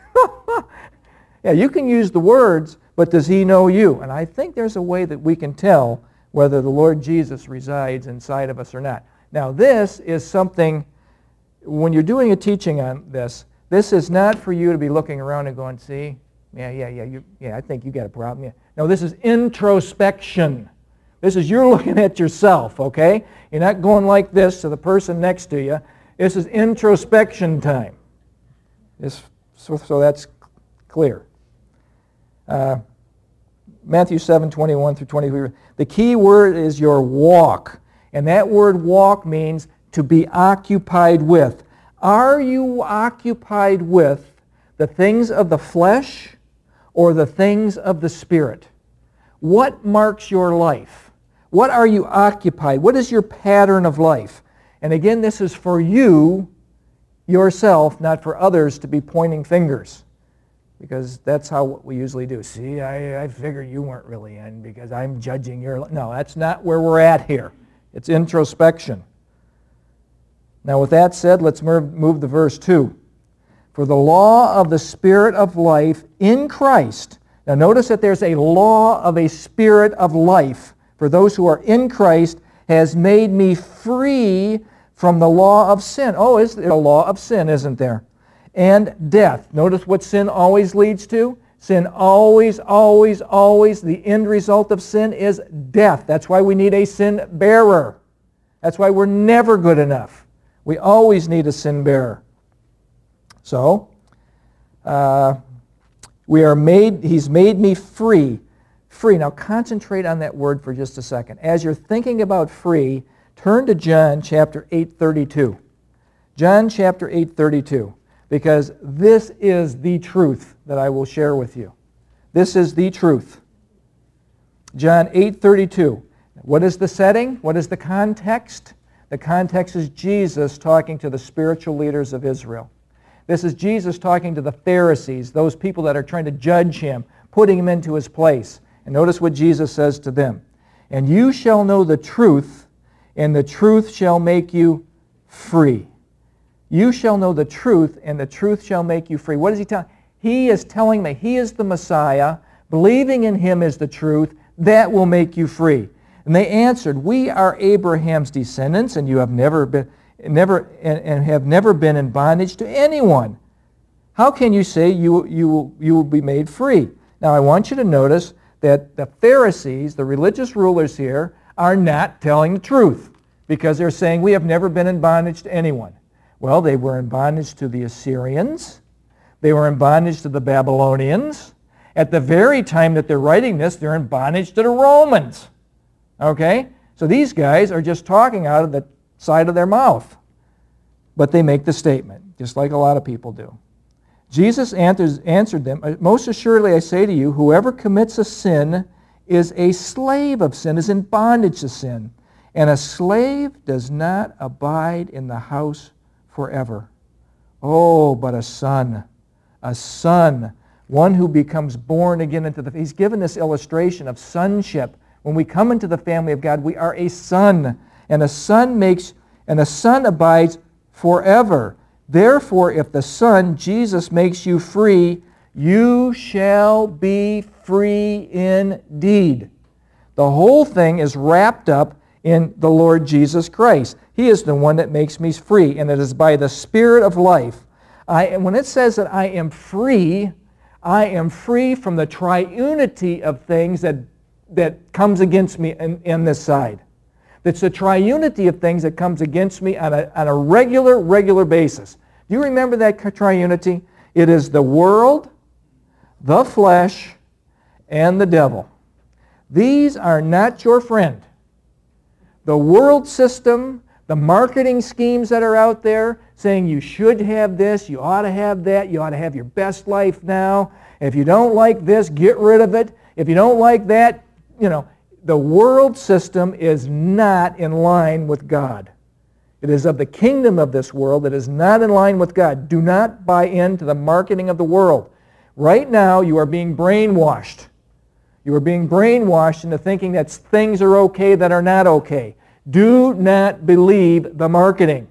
Yeah, you can use the words, but does He know you? And I think there's a way that we can tell whether the Lord Jesus resides inside of us or not. Now this is something, when you're doing a teaching on this, this is not for you to be looking around and going, see, yeah, yeah, yeah, you, yeah, I think you got a problem. Yeah. No, this is introspection. This is you're looking at yourself, okay? You're not going like this to the person next to you. This is introspection time. This, so, so that's clear. Uh, Matthew seven, twenty-one through twenty-three. The key word is your walk. And that word walk means to be occupied with. Are you occupied with the things of the flesh or the things of the Spirit? What marks your life? What are you occupied? What is your pattern of life? And again, this is for you, yourself, not for others to be pointing fingers. Because that's how we usually do. See, I, I figured you weren't really in because I'm judging your life. No, that's not where we're at here. It's introspection. Now with that said, let's move, move to verse two. For the law of the Spirit of life in Christ, Now notice that there's a law of a spirit of life for those who are in Christ has made me free from the law of sin. Oh, is there a law of sin, isn't there? And death. Notice what sin always leads to. Sin always, always, always, the end result of sin is death. That's why we need a sin bearer. That's why we're never good enough. We always need a sin bearer. So, uh, we are made, he's made me free. Free. Now concentrate on that word for just a second. As you're thinking about free, turn to John chapter eight thirty-two. John chapter eight thirty-two. Because this is the truth that I will share with you. This is the truth. John eight thirty-two. What is the setting? What is the context? The context is Jesus talking to the spiritual leaders of Israel. This is Jesus talking to the Pharisees, those people that are trying to judge him, putting him into his place. And notice what Jesus says to them. And you shall know the truth, and the truth shall make you free. You shall know the truth, and the truth shall make you free. What is he telling? He is telling me he is the Messiah. Believing in him is the truth. That will make you free. And they answered, we are Abraham's descendants, and you have never been, never, and, and have never been in bondage to anyone. How can you say you, you, you will be made free? Now I want you to notice that the Pharisees, the religious rulers here, are not telling the truth because they're saying we have never been in bondage to anyone. Well, they were in bondage to the Assyrians. They were in bondage to the Babylonians. At the very time that they're writing this, they're in bondage to the Romans. Okay? So these guys are just talking out of the side of their mouth. But they make the statement, just like a lot of people do. Jesus answers, answered them, most assuredly I say to you, whoever commits a sin is a slave of sin, is in bondage to sin. And a slave does not abide in the house forever. Oh, but a son, a son, one who becomes born again into the... He's given this illustration of sonship. When we come into the family of God, we are a son. And a son makes, and a son abides forever. Therefore, if the Son, Jesus, makes you free, you shall be free indeed. The whole thing is wrapped up in the Lord Jesus Christ. He is the one that makes me free, and it is by the Spirit of life. I, and when it says that I am free, I am free from the triunity of things that, that comes against me in, in this side. It's the triunity of things that comes against me on a, on a regular, regular basis. Do you remember that triunity? It is the world, the flesh, and the devil. These are not your friend. The world system, the marketing schemes that are out there saying you should have this, you ought to have that, you ought to have your best life now. If you don't like this, get rid of it. If you don't like that, you know, the world system is not in line with God. It is of the kingdom of this world. It is not in line with God. Do not buy into the marketing of the world. Right now, you are being brainwashed. You are being brainwashed into thinking that things are okay that are not okay. Do not believe the marketing.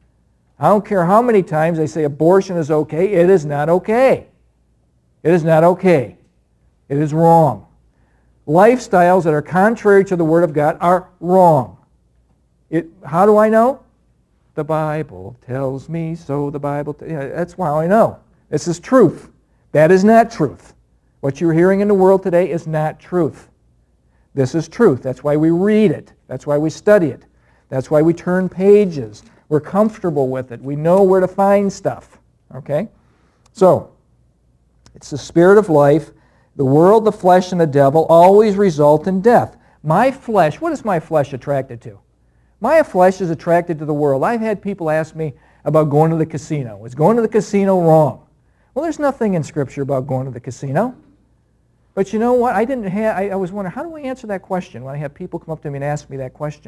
I don't care how many times they say abortion is okay. It is not okay. It is not okay. It is wrong. Lifestyles that are contrary to the Word of God are wrong. It, how do I know? The Bible tells me so. The Bible, t- yeah, that's how I know. This is truth. That is not truth. What you're hearing in the world today is not truth. This is truth. That's why we read it. That's why we study it. That's why we turn pages. We're comfortable with it. We know where to find stuff. Okay? So, it's the Spirit of life. The world, the flesh, and the devil always result in death. My flesh, what is my flesh attracted to? My flesh is attracted to the world. I've had people ask me about going to the casino. Is going to the casino wrong? Well, there's nothing in Scripture about going to the casino. But you know what? I didn't have, I, I was wondering, how do I answer that question when I have people come up to me and ask me that question?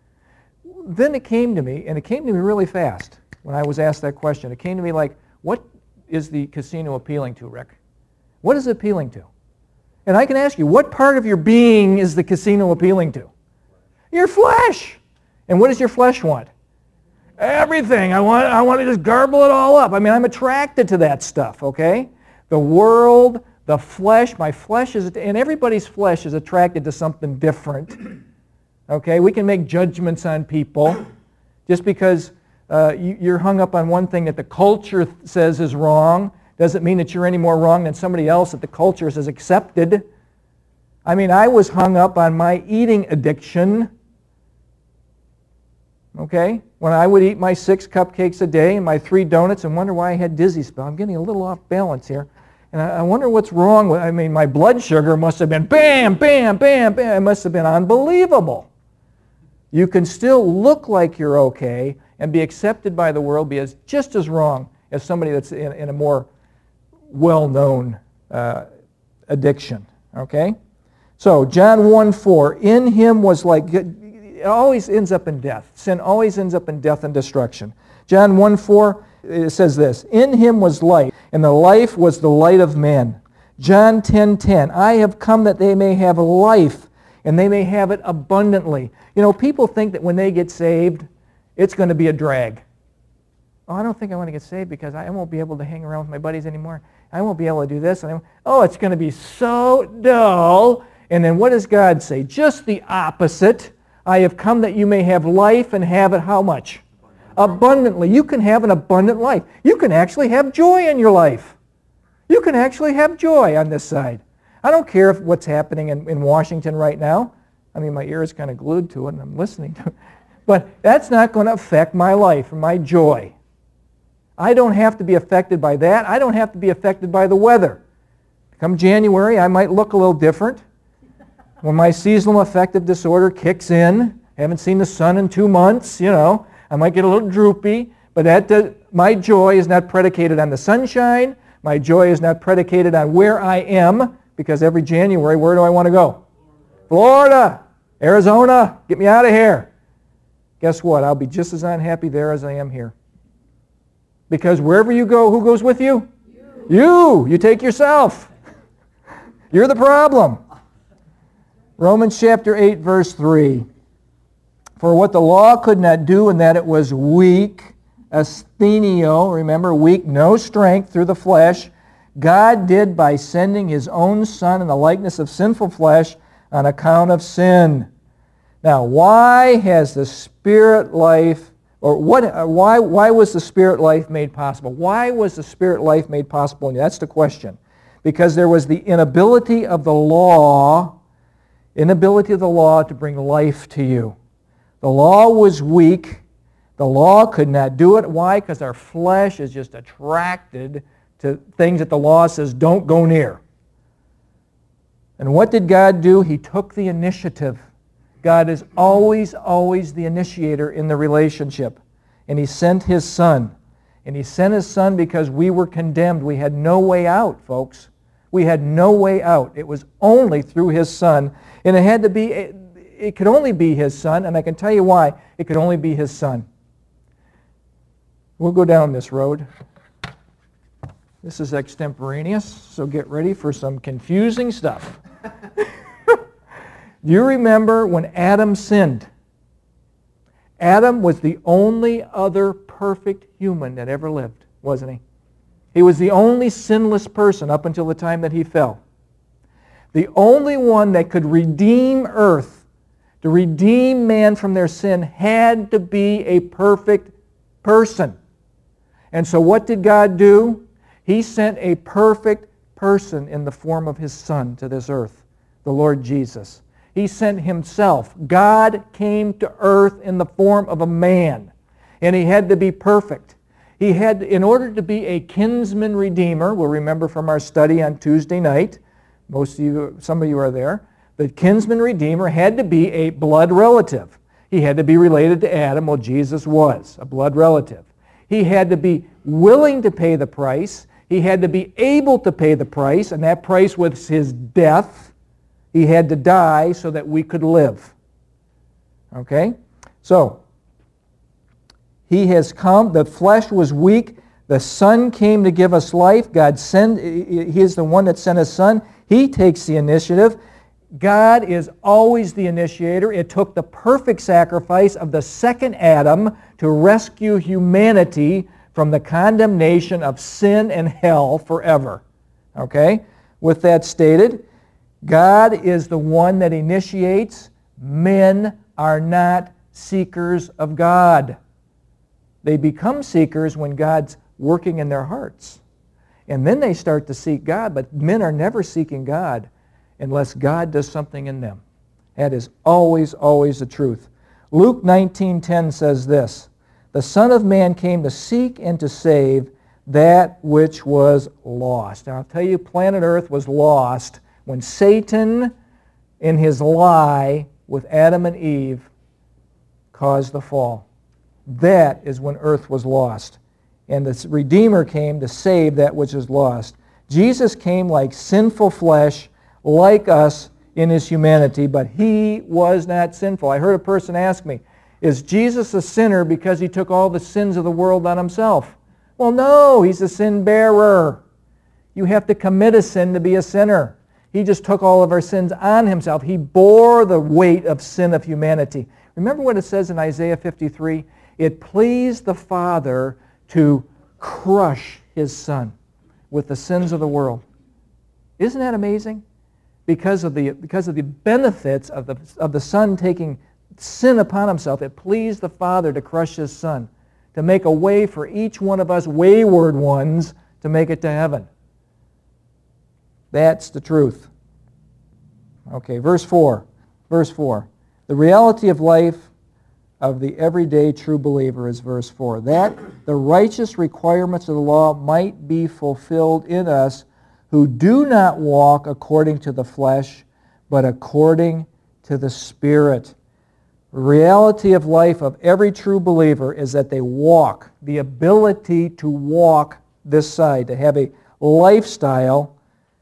Then it came to me, and it came to me really fast when I was asked that question. It came to me like, what is the casino appealing to, Rick? What is it appealing to? And I can ask you, what part of your being is the casino appealing to? Your flesh. And what does your flesh want? Everything. I want, I want to just garble it all up. I mean, I'm attracted to that stuff, okay? The world, The flesh, my flesh is, and everybody's flesh is attracted to something different. Okay, we can make judgments on people just because uh, you, you're hung up on one thing that the culture says is wrong. Doesn't mean that you're any more wrong than somebody else that the culture has accepted. I mean, I was hung up on my eating addiction. Okay? When I would eat my six cupcakes a day and my three donuts and wonder why I had dizzy spell. I'm getting a little off balance here. And I, I wonder what's wrong with, I mean, my blood sugar must have been bam, bam, bam, bam. It must have been unbelievable. You can still look like you're okay and be accepted by the world, be as, just as wrong as somebody that's in, in a more well-known uh, addiction. Okay? So, John one four, in him was like, it always ends up in death. Sin always ends up in death and destruction. John one four, it says this, in him was life, and the life was the light of men. John ten ten, I have come that they may have life, and they may have it abundantly. You know, people think that when they get saved, it's going to be a drag. Oh, I don't think I want to get saved because I won't be able to hang around with my buddies anymore. I won't be able to do this. And I, oh, it's going to be so dull. And then what does God say? Just the opposite. I have come that you may have life and have it how much? Abundantly. You can have an abundant life. You can actually have joy in your life. You can actually have joy on this side. I don't care if what's happening in, in Washington right now. I mean, my ear is kind of glued to it and I'm listening to it. But that's not going to affect my life and my joy. I don't have to be affected by that. I don't have to be affected by the weather. Come January, I might look a little different. When my seasonal affective disorder kicks in, haven't seen the sun in two months, you know, I might get a little droopy, but that does, my joy is not predicated on the sunshine. My joy is not predicated on where I am, because every January, where do I want to go? Florida, Arizona, get me out of here. Guess what? I'll be just as unhappy there as I am here. Because wherever you go, who goes with you? You. You, you take yourself. You're the problem. Romans chapter eight, verse three. For what the law could not do in that it was weak, asthenio, remember, weak, no strength through the flesh, God did by sending his own Son in the likeness of sinful flesh on account of sin. Now, why has the Spirit life, or what? Why, why was the Spirit life made possible? Why was the Spirit life made possible? And that's the question. Because there was the inability of the law, inability of the law to bring life to you. The law was weak. The law could not do it. Why? Because our flesh is just attracted to things that the law says don't go near. And what did God do? He took the initiative. God is always, always the initiator in the relationship. And he sent his Son. And he sent his Son because we were condemned. We had no way out, folks. We had no way out. It was only through his Son. And it had to be, it could only be his Son, and I can tell you why. It could only be his Son. We'll go down this road. This is extemporaneous, so get ready for some confusing stuff. Do you remember when Adam sinned? Adam was the only other perfect human that ever lived, wasn't he? He was the only sinless person up until the time that he fell. The only one that could redeem earth, to redeem man from their sin, had to be a perfect person. And so what did God do? He sent a perfect person in the form of his Son to this earth, the Lord Jesus. He sent himself. God came to earth in the form of a man, and he had to be perfect. He had, in order to be a kinsman redeemer, we'll remember from our study on Tuesday night, most of you, some of you are there, the kinsman redeemer had to be a blood relative. He had to be related to Adam. Well, Jesus was a blood relative. He had to be willing to pay the price. He had to be able to pay the price, and that price was his death. He had to die so that we could live. Okay? So, he has come. The flesh was weak. The Son came to give us life. God sent, he is the one that sent his Son. He takes the initiative. God is always the initiator. It took the perfect sacrifice of the second Adam to rescue humanity from the condemnation of sin and hell forever. Okay? with that stated, God is the one that initiates. Men are not seekers of God. They become seekers when God's working in their hearts. And then they start to seek God, but men are never seeking God unless God does something in them. That is always, always the truth. Luke nineteen ten says this, "The Son of Man came to seek and to save that which was lost." Now I'll tell you, planet Earth was lost when Satan, in his lie with Adam and Eve, caused the fall. That is when Earth was lost. And the Redeemer came to save that which is lost. Jesus came like sinful flesh, like us in his humanity, but he was not sinful. I heard a person ask me, is Jesus a sinner because he took all the sins of the world on himself? Well, no, he's a sin bearer. You have to commit a sin to be a sinner. He just took all of our sins on himself. He bore the weight of sin of humanity. Remember what it says in Isaiah fifty-three? It pleased the Father to crush his Son with the sins of the world. Isn't that amazing? Because of the, because of the benefits of the, of the Son taking sin upon himself, it pleased the Father to crush his Son, to make a way for each one of us wayward ones to make it to heaven. That's the truth. Okay, verse four. Verse four. The reality of life of the everyday true believer is verse four. That the righteous requirements of the law might be fulfilled in us who do not walk according to the flesh, but according to the Spirit. The reality of life of every true believer is that they walk, the ability to walk this side, to have a lifestyle,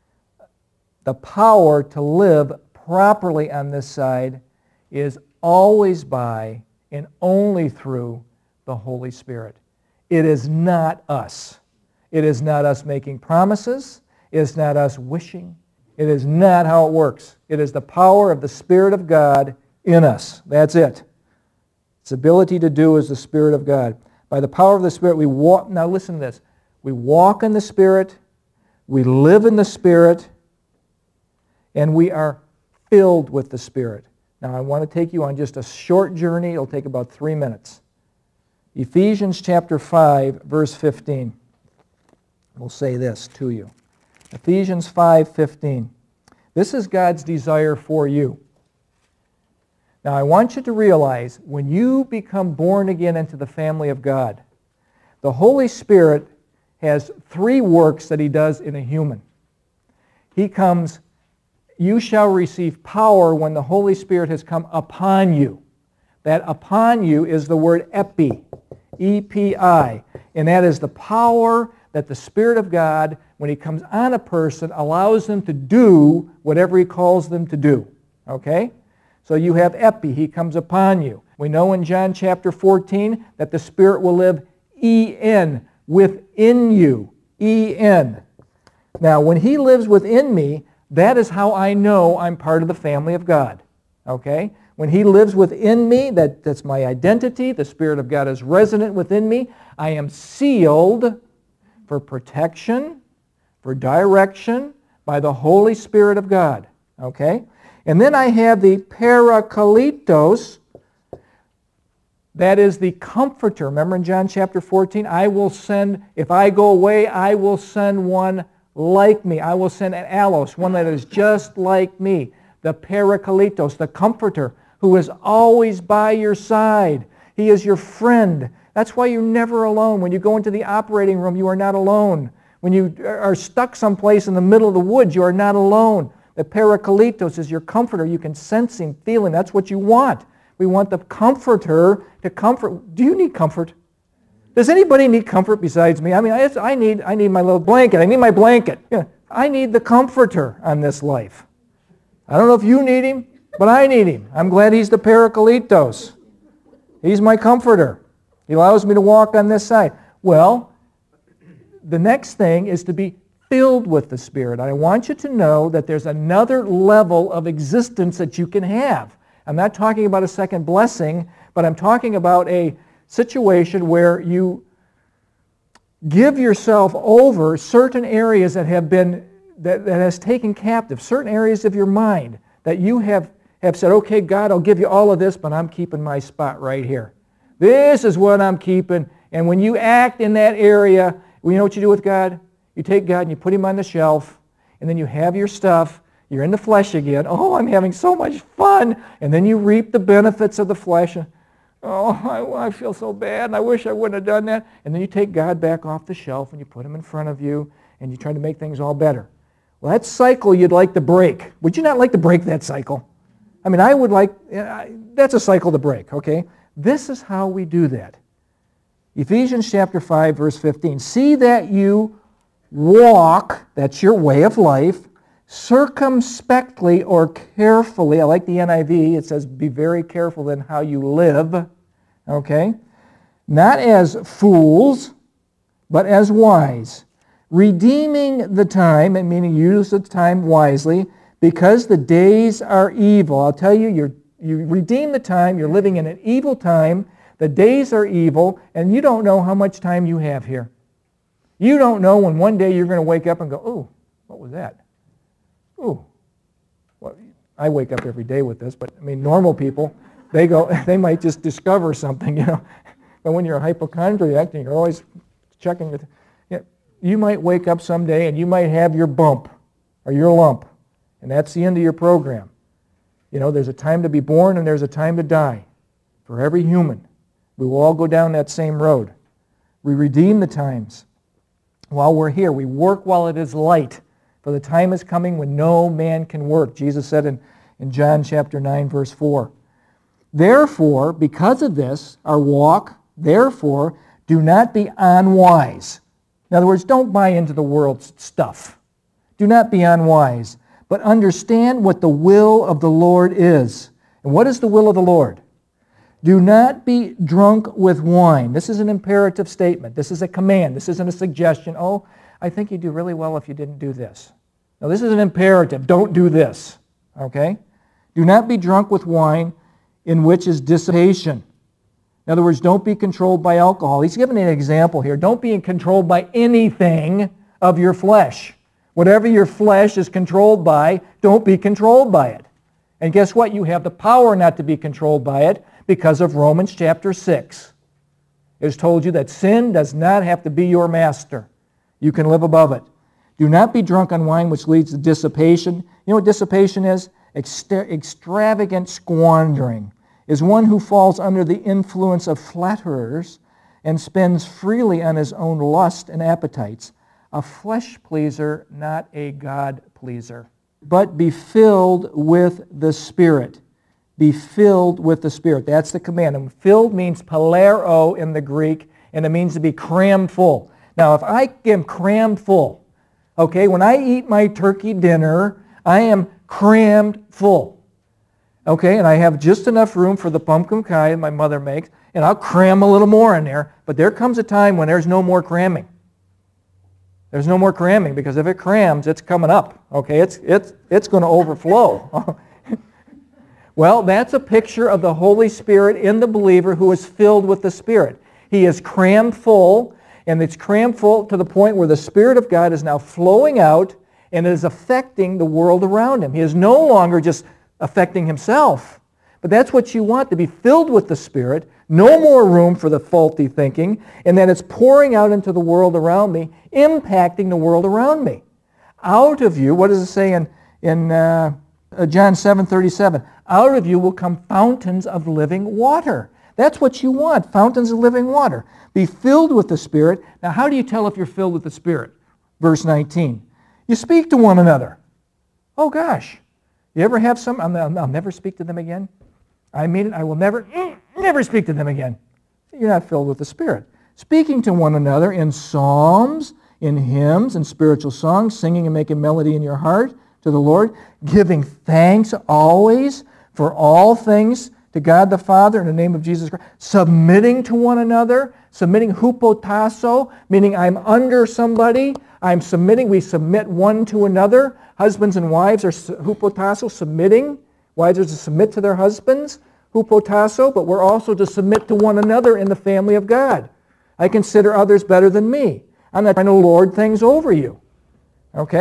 the power to live properly on this side is always by and only through the Holy Spirit. It is not us. It is not us making promises. It is not us wishing. It is not how it works. It is the power of the Spirit of God in us. That's it. Its ability to do is the Spirit of God. By the power of the Spirit, we walk. Now listen to this. We walk in the Spirit. We live in the Spirit. And we are filled with the Spirit. Now I want to take you on just a short journey. It'll take about three minutes. Ephesians chapter five, verse fifteen. We'll say this to you. Ephesians five fifteen. This is God's desire for you. Now I want you to realize when you become born again into the family of God, the Holy Spirit has three works that he does in a human. He comes, you shall receive power when the Holy Spirit has come upon you. That upon you is the word epi, E P I, and that is the power that the Spirit of God, when he comes on a person, allows them to do whatever he calls them to do. Okay? So you have epi, he comes upon you. We know in John chapter fourteen that the Spirit will live E N, within you. E N. Now, when he lives within me, that is how I know I'm part of the family of God. Okay? When he lives within me, that, that's my identity. The Spirit of God is resident within me. I am sealed for protection, for direction by the Holy Spirit of God. Okay? And then I have the Parakletos. That is the Comforter. Remember in John chapter fourteen, I will send, if I go away, I will send one like me. I will send an allos, one that is just like me. The Parakletos, the Comforter, who is always by your side. He is your friend. That's why you're never alone. When you go into the operating room, you are not alone. When you are stuck someplace in the middle of the woods, you are not alone. The Parakletos is your comforter. You can sense him, feel him. That's what you want. We want the Comforter to comfort. Do you need comfort? Does anybody need comfort besides me? I mean, I, I need I need my little blanket. I need my blanket. Yeah, I need the Comforter on this life. I don't know if you need him, but I need him. I'm glad he's the Parakletos. He's my comforter. He allows me to walk on this side. Well, the next thing is to be filled with the Spirit. I want you to know that there's another level of existence that you can have. I'm not talking about a second blessing, but I'm talking about a situation where you give yourself over certain areas that have been that, that has taken captive certain areas of your mind that you have, have said, okay, God, I'll give you all of this, but I'm keeping my spot right here. This is what I'm keeping. And when you act in that area, well, you know what you do with God? You take God and you put him on the shelf, and then you have your stuff. You're in the flesh again. Oh, I'm having so much fun. And then you reap the benefits of the flesh. Oh, I, I feel so bad, and I wish I wouldn't have done that. And then you take God back off the shelf, and you put him in front of you, and you try to make things all better. Well, that cycle you'd like to break. Would you not like to break that cycle? I mean, I would like, that's a cycle to break, okay? This is how we do that. Ephesians chapter five, verse fifteen. See that you walk, that's your way of life, circumspectly or carefully. I like the N I V. It says be very careful in how you live, okay? Not as fools, but as wise, redeeming the time, and meaning use the time wisely, because the days are evil. I'll tell you, you're, you redeem the time, you're living in an evil time, the days are evil, and you don't know how much time you have here. You don't know when one day you're going to wake up and go, ooh, what was that? Ooh. Well, I wake up every day with this, but I mean, normal people, they go, they might just discover something, you know. But when you're a hypochondriac and you're always checking it, you know, you might wake up someday and you might have your bump or your lump, and that's the end of your program. You know, there's a time to be born and there's a time to die for every human. We will all go down that same road. We redeem the times while we're here. We work while it is light, for the time is coming when no man can work. Jesus said in, in John chapter nine, verse four. Therefore, because of this, our walk, therefore, do not be unwise. In other words, don't buy into the world's stuff. Do not be unwise, but understand what the will of the Lord is. And what is the will of the Lord? Do not be drunk with wine. This is an imperative statement. This is a command. This isn't a suggestion. Oh, I think you'd do really well if you didn't do this. No, this is an imperative. Don't do this. Okay? Do not be drunk with wine, in which is dissipation. In other words, don't be controlled by alcohol. He's giving an example here. Don't be controlled by anything of your flesh. Whatever your flesh is controlled by, don't be controlled by it. And guess what? You have the power not to be controlled by it because of Romans chapter six. It has told you that sin does not have to be your master. You can live above it. Do not be drunk on wine, which leads to dissipation. You know what dissipation is? Extra- extravagant squandering is one who falls under the influence of flatterers and spends freely on his own lust and appetites. A flesh pleaser, not a God pleaser. But be filled with the Spirit. Be filled with the Spirit. That's the command. And filled means palero in the Greek, and it means to be crammed full. Now, if I am crammed full, okay, when I eat my turkey dinner, I am crammed full. Okay, and I have just enough room for the pumpkin pie my mother makes, and I'll cram a little more in there. But there comes a time when there's no more cramming. There's no more cramming, because if it crams, it's coming up. Okay, it's, it's, it's going to overflow. Well, that's a picture of the Holy Spirit in the believer who is filled with the Spirit. He is crammed full, and it's crammed full to the point where the Spirit of God is now flowing out and is affecting the world around him. He is no longer just affecting himself. But that's what you want, to be filled with the Spirit, no more room for the faulty thinking, and that it's pouring out into the world around me, impacting the world around me. Out of you, what does it say in, in uh, John seven thirty-seven? Out of you will come fountains of living water. That's what you want, fountains of living water. Be filled with the Spirit. Now, how do you tell if you're filled with the Spirit? Verse nineteen. You speak to one another. Oh, gosh. You ever have some, I'll, I'll never speak to them again? I mean it, I will never, never speak to them again. You're not filled with the Spirit. Speaking to one another in psalms, in hymns, and spiritual songs, singing and making melody in your heart to the Lord, giving thanks always for all things to God the Father in the name of Jesus Christ, submitting to one another, submitting hupotasso, meaning I'm under somebody, I'm submitting, we submit one to another. Husbands and wives are hupotasso, submitting. Wives are to submit to their husbands, hupotasso, but we're also to submit to one another in the family of God. I consider others better than me. I'm not trying to lord things over you. Okay?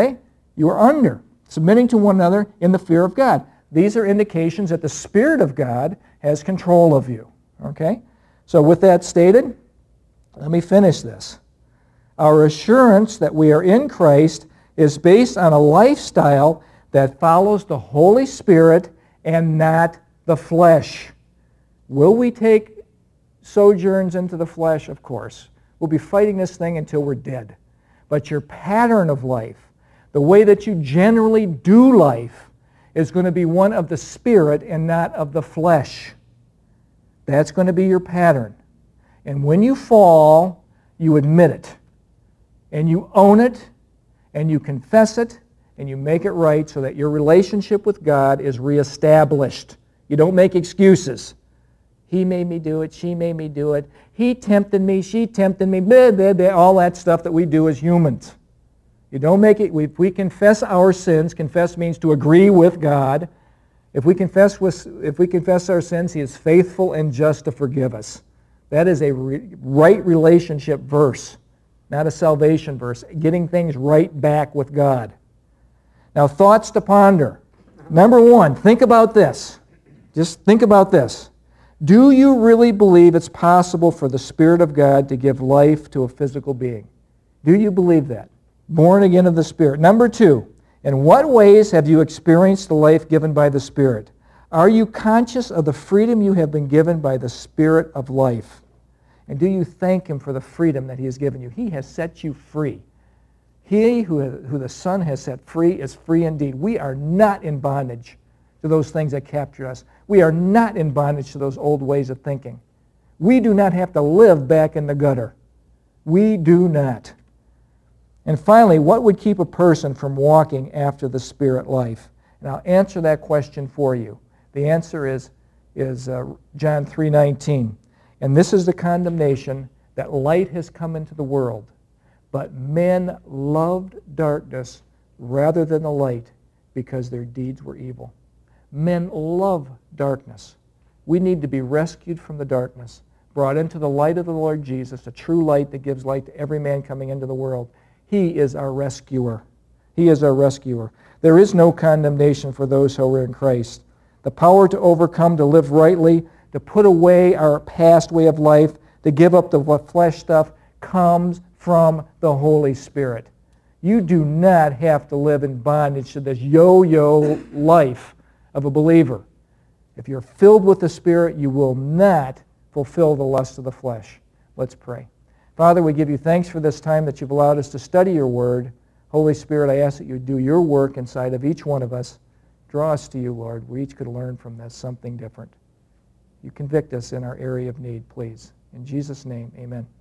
You are under, submitting to one another in the fear of God. These are indications that the Spirit of God has control of you. Okay? So with that stated, let me finish this. Our assurance that we are in Christ is based on a lifestyle that follows the Holy Spirit and not the flesh. Will we take sojourns into the flesh? Of course. We'll be fighting this thing until we're dead. But your pattern of life, the way that you generally do life, is going to be one of the Spirit and not of the flesh. That's going to be your pattern. And when you fall, you admit it. And you own it, and you confess it, and you make it right so that your relationship with God is reestablished. You don't make excuses. He made me do it. She made me do it. He tempted me. She tempted me. Blah, blah, blah, all that stuff that we do as humans. You don't make it. If we confess our sins, confess means to agree with God. If we confess with, if we confess our sins, He is faithful and just to forgive us. That is a re- right relationship verse, not a salvation verse. Getting things right back with God. Now, thoughts to ponder. Number one, think about this. Just think about this. Do you really believe it's possible for the Spirit of God to give life to a physical being? Do you believe that? Born again of the Spirit. Number two, in what ways have you experienced the life given by the Spirit? Are you conscious of the freedom you have been given by the Spirit of life? And do you thank Him for the freedom that He has given you? He has set you free. He who, who the Son has set free is free indeed. We are not in bondage to those things that capture us. We are not in bondage to those old ways of thinking. We do not have to live back in the gutter. We do not. And finally, what would keep a person from walking after the Spirit life? And I'll answer that question for you. The answer is, is uh, John three nineteen. And this is the condemnation, that light has come into the world, but men loved darkness rather than the light because their deeds were evil. Men love darkness. We need to be rescued from the darkness, brought into the light of the Lord Jesus, the true light that gives light to every man coming into the world. He is our rescuer. He is our rescuer. There is no condemnation for those who are in Christ. The power to overcome, to live rightly, to put away our past way of life, to give up the flesh stuff, comes from the Holy Spirit. You do not have to live in bondage to this yo-yo life of a believer. If you're filled with the Spirit, you will not fulfill the lust of the flesh. Let's pray. Father, we give you thanks for this time that you've allowed us to study your word. Holy Spirit, I ask that you do your work inside of each one of us. Draw us to you, Lord. We each could learn from this something different. You convict us in our area of need, please. In Jesus' name, amen.